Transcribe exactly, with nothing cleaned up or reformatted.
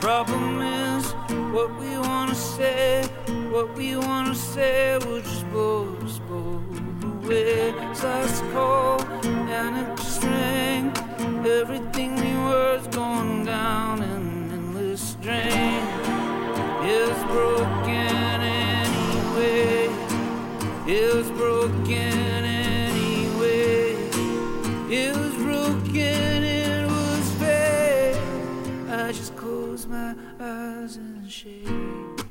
Problem is, what we wanna say, what we wanna say, we'll just both, both away. It's ice cold and empty string. Everything we were is going down in an endless drain. It's broken anyway. It's broken anyway. It was broken, it was fake. I just close my eyes and shake.